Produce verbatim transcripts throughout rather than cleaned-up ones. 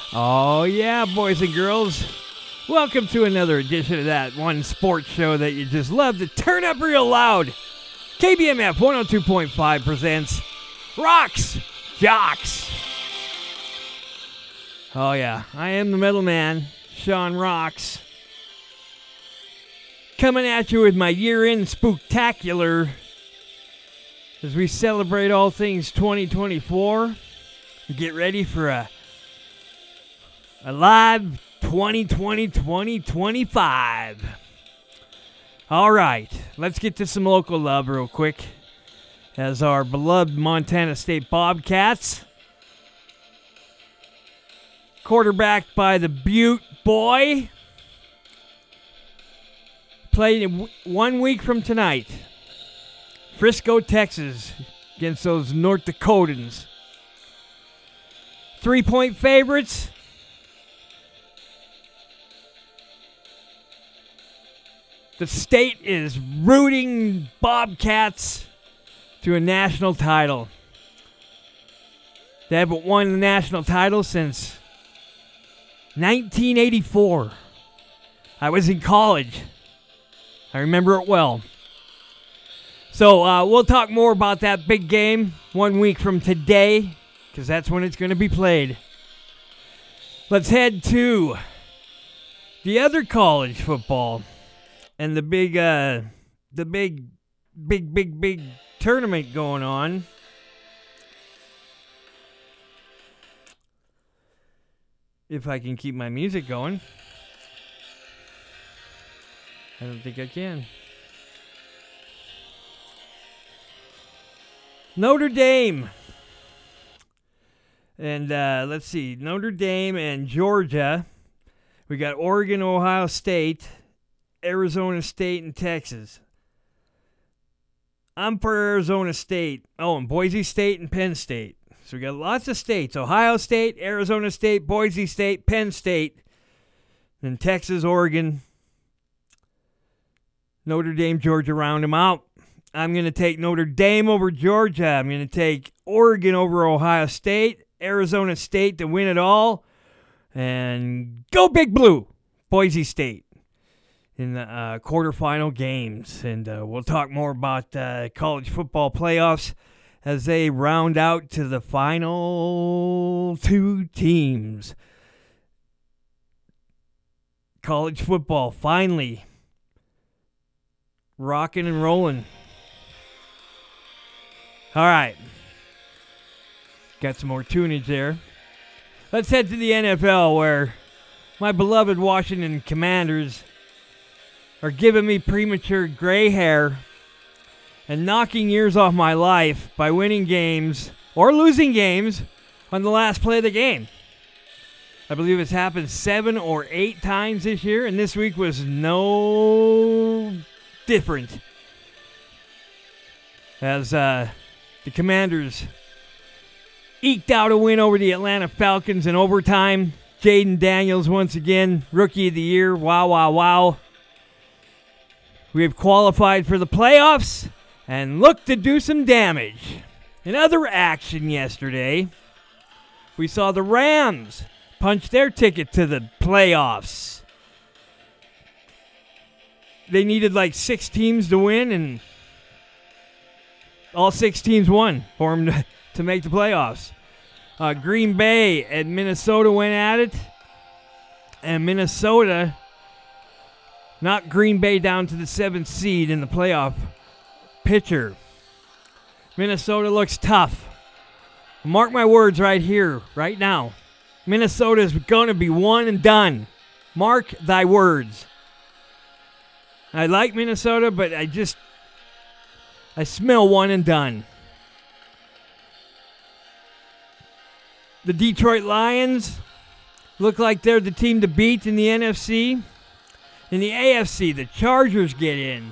Oh, yeah, boys and girls. Welcome to another edition of that one sports show that you just love to turn up real loud. K B M F one oh two point five presents Rocks Jocks. Oh, yeah, I am the metal man, Sean Rocks. Coming at you with my year-end spooktacular as we celebrate all things twenty twenty-four. Get ready for a, a live twenty twenty twenty twenty-five. All right, let's get to some local love real quick. As our beloved Montana State Bobcats, quarterbacked by the Butte boy, playing one week from tonight. Frisco, Texas, against those North Dakotans. Three-point favorites. The state is rooting Bobcats to a national title. They haven't won the national title since nineteen eighty-four. I was in college. I remember it well. So uh, we'll talk more about that big game one week from today, because that's when it's going to be played. Let's head to the other college football and the big, uh, the big, big, big, big tournament going on. If I can keep my music going. I don't think I can. Notre Dame. And uh, let's see. Notre Dame and Georgia. We got Oregon, Ohio State, Arizona State, and Texas. I'm for Arizona State. Oh, and Boise State and Penn State. So we got lots of states. Ohio State, Arizona State, Boise State, Penn State, and Texas, Oregon, Notre Dame, Georgia, round them out. I'm going to take Notre Dame over Georgia. I'm going to take Oregon over Ohio State, Arizona State to win it all, and go Big Blue, Boise State, in the uh, quarterfinal games. And uh, we'll talk more about uh, college football playoffs as they round out to the final two teams. College football finally rocking and rolling. All right. Got some more tunage there. Let's head to the N F L, where my beloved Washington Commanders are giving me premature gray hair and knocking years off my life by winning games or losing games on the last play of the game. I believe it's happened seven or eight times this year, and this week was no different. As uh, the Commanders eked out a win over the Atlanta Falcons in overtime. Jaden Daniels, once again, Rookie of the Year. Wow, wow, wow. We have qualified for the playoffs and look to do some damage. In other action yesterday, we saw the Rams punch their ticket to the playoffs. They needed like six teams to win, and all six teams won for them to, to make the playoffs. Uh, Green Bay and Minnesota went at it, and Minnesota knocked Green Bay down to the seventh seed in the playoff picture. Minnesota looks tough. Mark my words right here, right now. Minnesota is going to be one and done. Mark thy words. I like Minnesota, but I just, I smell one and done. The Detroit Lions look like they're the team to beat in the N F C. In the A F C, the Chargers get in.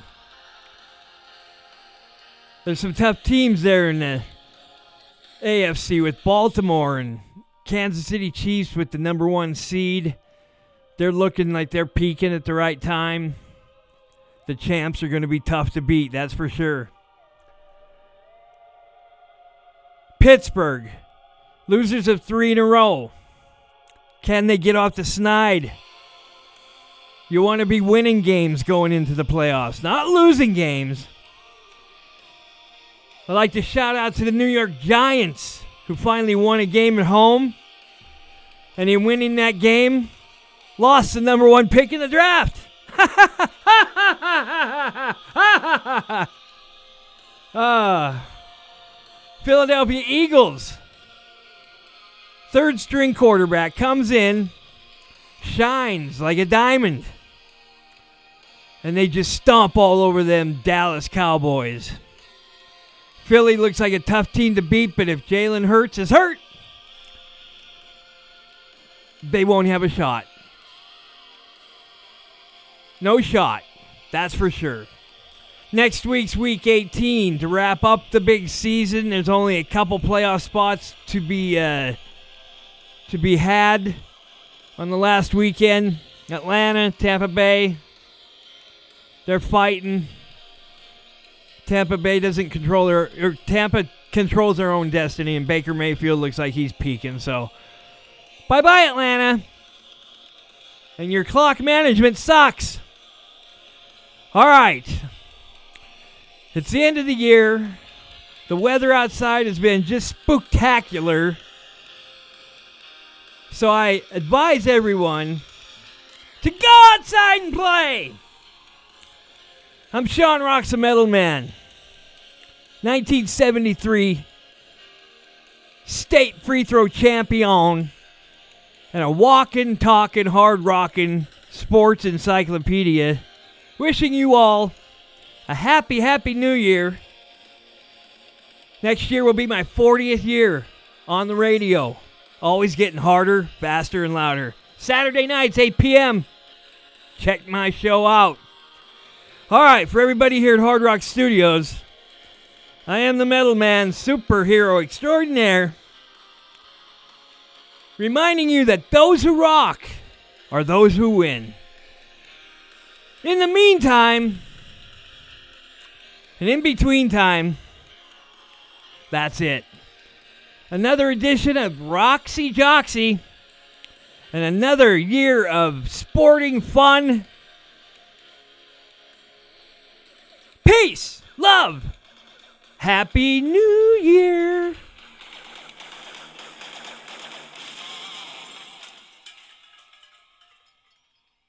There's some tough teams there in the A F C with Baltimore and Kansas City Chiefs with the number one seed. They're looking like they're peaking at the right time. The champs are going to be tough to beat, that's for sure. Pittsburgh, losers of three in a row. Can they get off the snide? You want to be winning games going into the playoffs, not losing games. I'd like to shout out to the New York Giants, who finally won a game at home. And in winning that game, lost the number one pick in the draft. uh, Philadelphia Eagles. Third string quarterback comes in, shines like a diamond. And they just stomp all over them Dallas Cowboys. Philly looks like a tough team to beat, but if Jalen Hurts is hurt, they won't have a shot. No shot. That's for sure. Next week's Week eighteen to wrap up the big season. There's only a couple playoff spots to be uh, to be had on the last weekend. Atlanta, Tampa Bay. They're fighting. Tampa Bay doesn't control their... Or Tampa controls their own destiny, and Baker Mayfield looks like he's peaking, so... Bye-bye, Atlanta. And your clock management sucks. All right. It's the end of the year. The weather outside has been just spectacular. So I advise everyone to go outside and play. I'm Sean Rocks, the Metal Man. nineteen seventy-three state free throw champion. And a walking, talking, hard-rocking sports encyclopedia. Wishing you all a happy, happy new year. Next year will be my fortieth year on the radio. Always getting harder, faster, and louder. Saturday nights, eight p.m. Check my show out. All right, for everybody here at Hard Rock Studios, I am the Metal Man, superhero extraordinaire. Reminding you that those who rock are those who win. In the meantime, and in between time, that's it. Another edition of Roxy Joxy, and another year of sporting fun. Peace, love, Happy New Year.